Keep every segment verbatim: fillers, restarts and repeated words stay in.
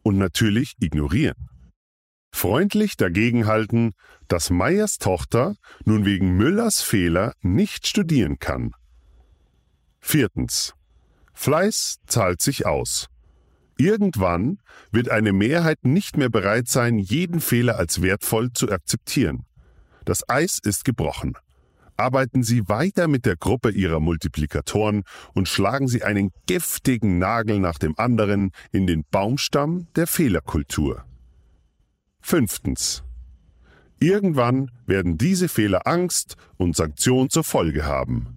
und natürlich ignorieren. Freundlich dagegenhalten, dass Meyers Tochter nun wegen Müllers Fehler nicht studieren kann. Viertens. Fleiß zahlt sich aus. Irgendwann wird eine Mehrheit nicht mehr bereit sein, jeden Fehler als wertvoll zu akzeptieren. Das Eis ist gebrochen. Arbeiten Sie weiter mit der Gruppe Ihrer Multiplikatoren und schlagen Sie einen giftigen Nagel nach dem anderen in den Baumstamm der Fehlerkultur. Fünftens. Irgendwann werden diese Fehler Angst und Sanktion zur Folge haben.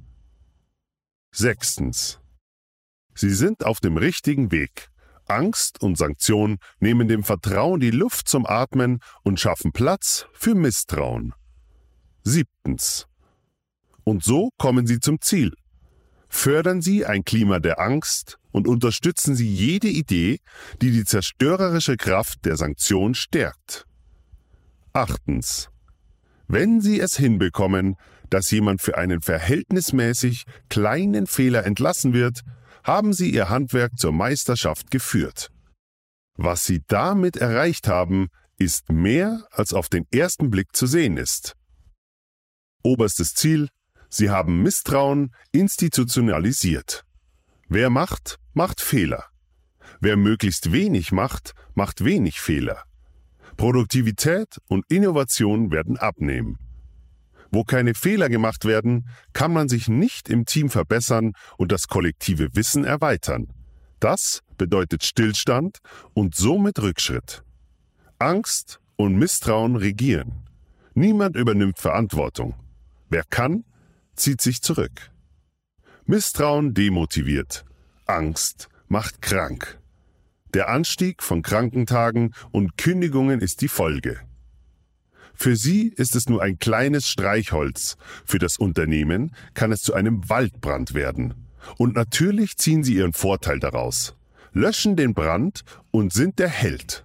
Sechstens. Sie sind auf dem richtigen Weg. Angst und Sanktion nehmen dem Vertrauen die Luft zum Atmen und schaffen Platz für Misstrauen. Siebtens. Und so kommen Sie zum Ziel. Fördern Sie ein Klima der Angst und unterstützen Sie jede Idee, die die zerstörerische Kraft der Sanktion stärkt. Achtens. Wenn Sie es hinbekommen, dass jemand für einen verhältnismäßig kleinen Fehler entlassen wird, haben Sie Ihr Handwerk zur Meisterschaft geführt. Was Sie damit erreicht haben, ist mehr, als auf den ersten Blick zu sehen ist. Oberstes Ziel: Sie haben Misstrauen institutionalisiert. Wer macht, macht Fehler. Wer möglichst wenig macht, macht wenig Fehler. Produktivität und Innovation werden abnehmen. Wo keine Fehler gemacht werden, kann man sich nicht im Team verbessern und das kollektive Wissen erweitern. Das bedeutet Stillstand und somit Rückschritt. Angst und Misstrauen regieren. Niemand übernimmt Verantwortung. Wer kann, zieht sich zurück. Misstrauen demotiviert. Angst macht krank. Der Anstieg von Krankentagen und Kündigungen ist die Folge. Für Sie ist es nur ein kleines Streichholz. Für das Unternehmen kann es zu einem Waldbrand werden. Und natürlich ziehen Sie Ihren Vorteil daraus. Löschen den Brand und sind der Held.